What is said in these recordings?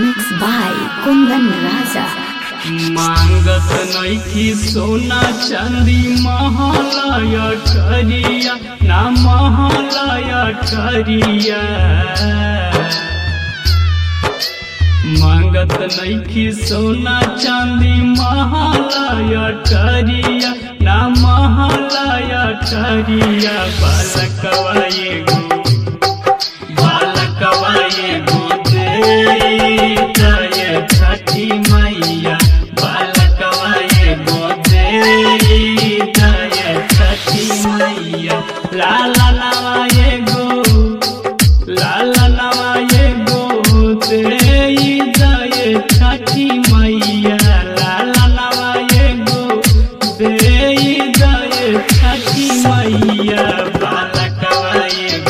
Mixed by Kundan Raja. मांगत नइखी सोना चांदी महलय ठरिया ना महलय ठरिया। मांगत नइखी सोना चांदी महलय ठरिया ना महलय ठरिया। बालकवा एगो दे जय छठी मैया। बालकवा एगो दे जय छठी मैया। लाला नवा एगो दे जय छठी मैया। लाला नवा एगो दे जय छठी मैया। बालकवा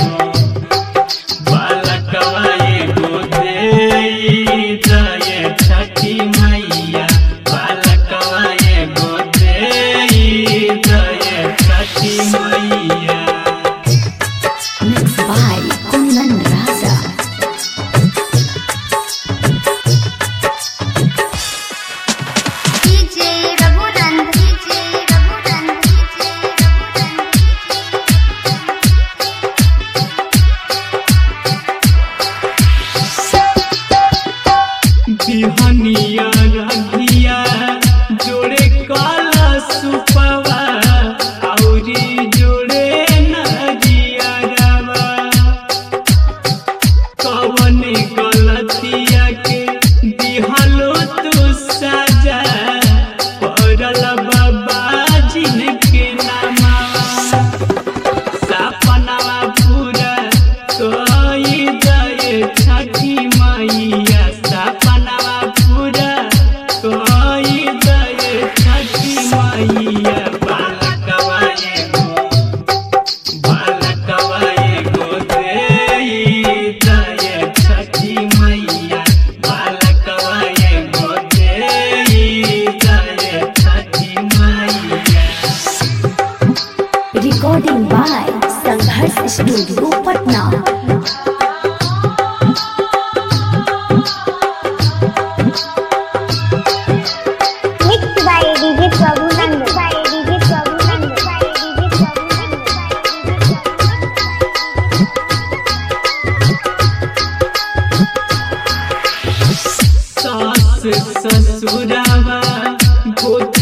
एगो दे जय छठी मैया। बालकवा एगो दे जय छठी मैया। Mixed by Kundan Raja. बिहनिया रघिया जोड़े काला सुपवा औरी जोड़े नरिया रवा। कवन गलतिया के दिहलो तू सजा पड़ल बाबा जिनके नामवा। सपनावा पूरा कोई जय छठी मैया। सपनावा पूरा कोई जय छठी मैया। बालकवा एगो दे जय छठी मैया। बालकवा एगो दे जय छठी मैया। Recording by Sangharsh Studio, Patna. Mixed by DJ Prabhunan. सास ससुरावा गोत